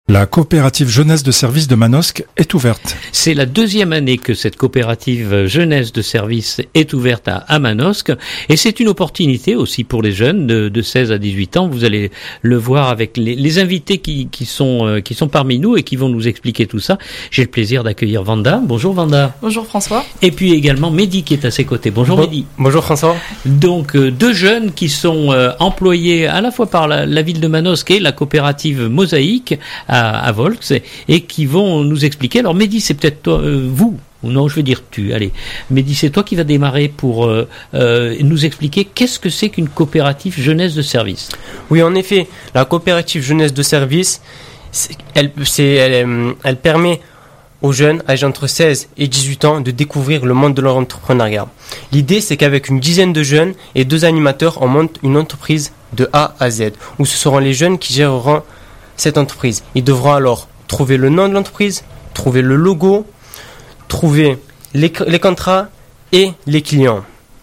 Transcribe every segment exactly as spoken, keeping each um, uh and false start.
La coopérative jeunesse de service de Manosque est ouverte. C'est la deuxième année que cette coopérative jeunesse de service est ouverte à, à Manosque et c'est une opportunité aussi pour les jeunes de, de seize à dix-huit ans. Vous allez le voir avec les, les invités qui, qui, sont, euh, qui sont parmi nous et qui vont nous expliquer tout ça. J'ai le plaisir d'accueillir Vanda. Bonjour Vanda. Bonjour François. Et puis également Mehdi qui est à ses côtés. Bonjour bon, Mehdi. Bonjour François. Donc euh, deux jeunes qui sont euh, employés à la fois par la, la ville de Manosque et la coopérative Mosaïque à à Volx et qui vont nous expliquer. Alors Mehdi, c'est peut-être toi, euh, vous, ou non, je veux dire tu, allez. Mehdi, c'est toi qui vas démarrer pour euh, euh, nous expliquer qu'est-ce que c'est qu'une coopérative jeunesse de service. Oui, en effet, la coopérative jeunesse de service, c'est, elle, c'est, elle, elle permet aux jeunes âgés entre seize et dix-huit ans de découvrir le monde de l'entrepreneuriat. L'idée, c'est qu'avec une dizaine de jeunes et deux animateurs, on monte une entreprise de A à Z, où ce seront les jeunes qui géreront cette entreprise. Ils devront alors trouver le nom de l'entreprise, trouver le logo, trouver les, les contrats et les clients.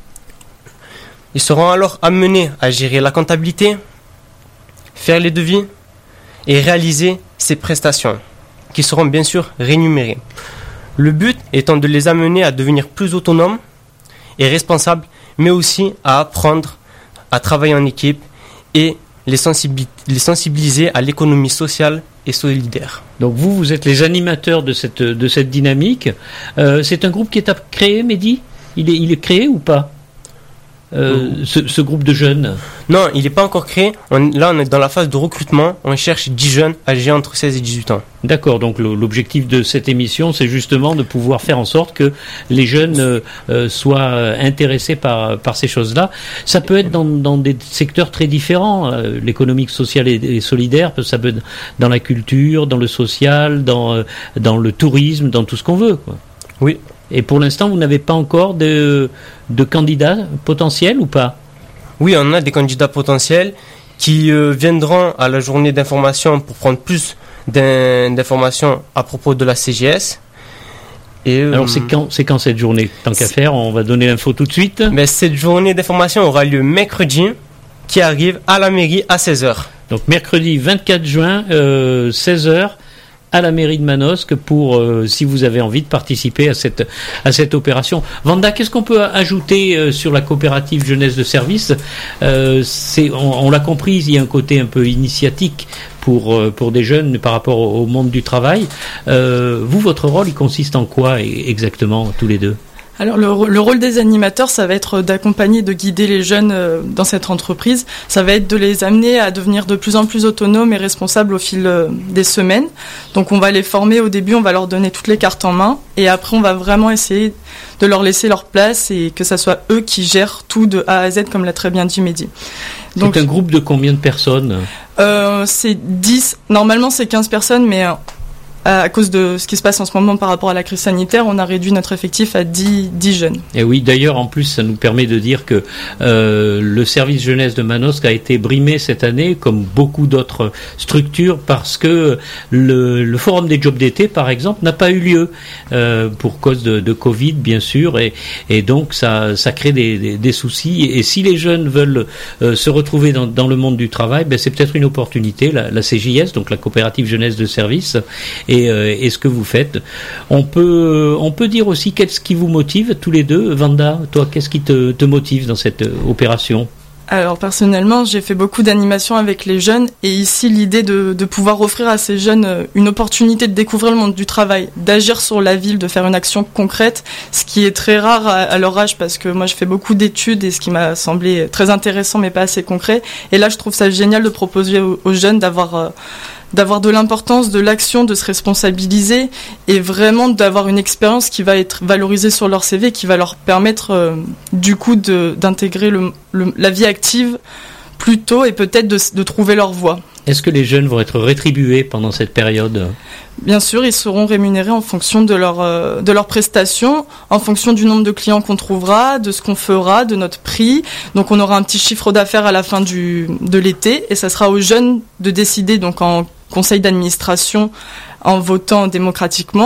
Ils seront alors amenés à gérer la comptabilité, faire les devis et réaliser ces prestations, qui seront bien sûr rémunérées. Le but étant de les amener à devenir plus autonomes et responsables, mais aussi à apprendre à travailler en équipe et Les, sensibil- les sensibiliser à l'économie sociale et solidaire. Donc vous, vous êtes les animateurs de cette, de cette dynamique. Euh, c'est un groupe qui est à créer, Mehdi ? Il est, il est créé ou pas euh, mmh. ce, ce groupe de jeunes ? Non, il n'est pas encore créé. On, là, on est dans la phase de recrutement. On cherche dix jeunes âgés entre seize et dix-huit ans. D'accord, donc l'objectif de cette émission, c'est justement de pouvoir faire en sorte que les jeunes euh, euh, soient intéressés par, par ces choses-là. Ça peut être dans, dans des secteurs très différents. Euh, l'économique, sociale et, et solidaire, ça peut être dans la culture, dans le social, dans, euh, dans le tourisme, dans tout ce qu'on veut, quoi. Oui. Et pour l'instant, vous n'avez pas encore de, de candidats potentiels ou pas ? Oui, on a des candidats potentiels qui euh, viendront à la journée d'information pour prendre plus d'informations à propos de la C G S. Et, euh, Alors c'est quand, c'est quand cette journée ? Tant qu'à faire, on va donner l'info tout de suite. Mais cette journée d'information aura lieu mercredi, qui arrive à la mairie à seize heures. Donc mercredi vingt-quatre juin, euh, seize heures, à la mairie de Manosque pour, euh, si vous avez envie de participer à cette, à cette opération. Vanda, qu'est-ce qu'on peut ajouter euh, sur la coopérative jeunesse de service ? euh, c'est, on, on l'a compris, il y a un côté un peu initiatique pour, euh, pour des jeunes par rapport au, au monde du travail. Euh, vous, votre rôle, il consiste en quoi exactement, tous les deux ? Alors le, le rôle des animateurs, ça va être d'accompagner, de guider les jeunes euh, dans cette entreprise. Ça va être de les amener à devenir de plus en plus autonomes et responsables au fil euh, des semaines. Donc on va les former au début, on va leur donner toutes les cartes en main et après on va vraiment essayer de leur laisser leur place et que ça soit eux qui gèrent tout de A à Z, comme l'a très bien dit Mehdi. Donc, c'est un groupe de combien de personnes ? euh, C'est dix, normalement c'est quinze personnes, mais... Euh, à cause de ce qui se passe en ce moment par rapport à la crise sanitaire, on a réduit notre effectif à dix, dix jeunes. Et oui, d'ailleurs, en plus, ça nous permet de dire que euh, le service jeunesse de Manosque a été brimé cette année, comme beaucoup d'autres structures, parce que le, le forum des jobs d'été, par exemple, n'a pas eu lieu euh, pour cause de, de Covid, bien sûr, et, et donc ça, ça crée des, des, des soucis. Et si les jeunes veulent euh, se retrouver dans, dans le monde du travail, ben c'est peut-être une opportunité. La, la C J S, donc la coopérative jeunesse de service, Et, euh, et ce que vous faites. On peut, on peut dire aussi qu'est-ce qui vous motive tous les deux. Vanda, toi, qu'est-ce qui te, te motive dans cette opération ? Alors personnellement, j'ai fait beaucoup d'animations avec les jeunes et ici l'idée de, de pouvoir offrir à ces jeunes une opportunité de découvrir le monde du travail, d'agir sur la ville, de faire une action concrète, ce qui est très rare à, à leur âge parce que moi je fais beaucoup d'études et ce qui m'a semblé très intéressant mais pas assez concret. Et là je trouve ça génial de proposer aux, aux jeunes d'avoir... Euh, d'avoir de l'importance de l'action, de se responsabiliser et vraiment d'avoir une expérience qui va être valorisée sur leur C V, qui va leur permettre euh, du coup de, d'intégrer le, le, la vie active plus tôt et peut-être de, de trouver leur voie. Est-ce que les jeunes vont être rétribués pendant cette période ? Bien sûr, ils seront rémunérés en fonction de leur, euh, de leurs prestations, en fonction du nombre de clients qu'on trouvera, de ce qu'on fera, de notre prix. Donc on aura un petit chiffre d'affaires à la fin du, de l'été et ça sera aux jeunes de décider donc en conseil d'administration en votant démocratiquement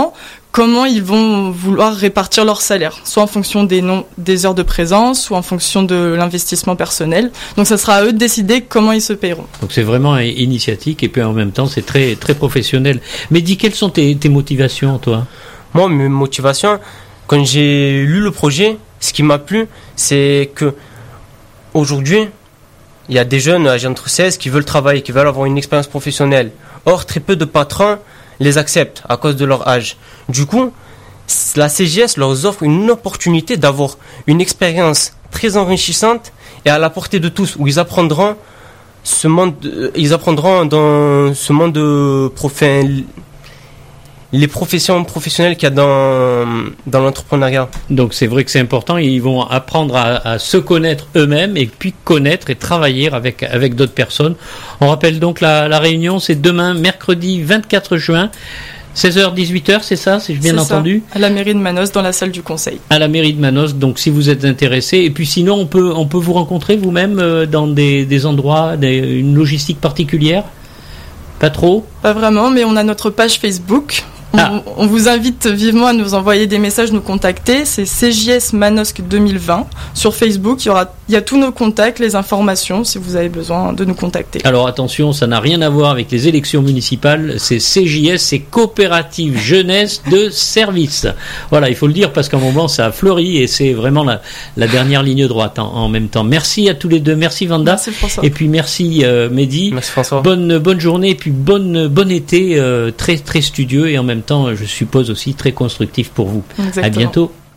comment ils vont vouloir répartir leur salaire, soit en fonction des, noms, des heures de présence, soit en fonction de l'investissement personnel. Donc ça sera à eux de décider comment ils se paieront. Donc c'est vraiment initiatique et puis en même temps c'est très, très professionnel. Mais dis, quelles sont tes, tes motivations, toi ? Moi, mes motivations, quand j'ai lu le projet, ce qui m'a plu, c'est que aujourd'hui, il y a des jeunes âgés entre seize qui veulent travailler, qui veulent avoir une expérience professionnelle. Or, très peu de patrons les acceptent à cause de leur âge. Du coup, la C G S leur offre une opportunité d'avoir une expérience très enrichissante et à la portée de tous, où ils apprendront ce monde, ils apprendront dans ce monde de profil, les professions professionnelles qu'il y a dans, dans l'entrepreneuriat. Donc c'est vrai que c'est important, ils vont apprendre à, à se connaître eux-mêmes et puis connaître et travailler avec, avec d'autres personnes. On rappelle donc la, la réunion, c'est demain, mercredi vingt-quatre juin, seize heures dix-huit heures, c'est ça, si j'ai bien c'est entendu ça, à la mairie de Manosque, dans la salle du conseil. À la mairie de Manosque, donc si vous êtes intéressé, et puis sinon on peut, on peut vous rencontrer vous-même euh, dans des, des endroits, des, une logistique particulière ? Pas trop ? Pas vraiment, mais on a notre page Facebook. On, ah. on vous invite vivement à nous envoyer des messages, nous contacter. C'est C J S Manosque deux mille vingt. Sur Facebook, il y aura, il y a tous nos contacts, les informations, si vous avez besoin de nous contacter. Alors attention, ça n'a rien à voir avec les élections municipales. C'est C J S, c'est Coopérative Jeunesse de Service. Voilà, il faut le dire parce qu'à un moment, ça a fleuri et c'est vraiment la, la dernière ligne droite en, en même temps. Merci à tous les deux. Merci Vanda. Merci François. Et puis merci euh, Mehdi. Merci François. Bonne, bonne journée et puis bonne, bon été, euh, très, très studieux et en même temps, je suppose aussi très constructif pour vous. Exactement. À bientôt.